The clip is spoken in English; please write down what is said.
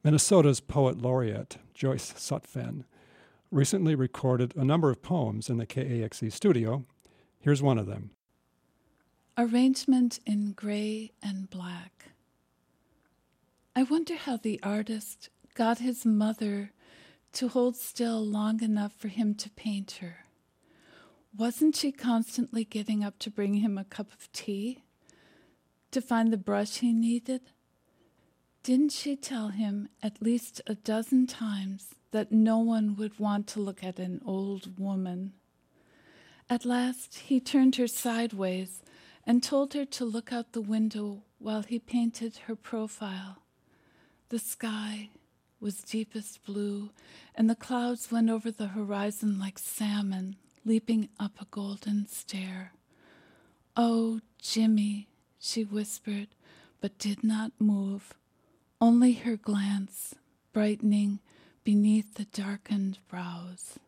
Minnesota's poet laureate, Joyce Sutphen, recently recorded a number of poems in the KAXE studio. Here's one of them. Arrangement in gray and black. I wonder how the artist got his mother to hold still long enough for him to paint her. Wasn't she constantly getting up to bring him a cup of tea? To find the brush he needed? Didn't she tell him at least a dozen times that no one would want to look at an old woman? At last he turned her sideways and told her to look out the window while he painted her profile. The sky was deepest blue, and the clouds went over the horizon like salmon leaping up a golden stair. "Oh, Jimmy," she whispered, but did not move, only her glance brightening beneath the darkened brows.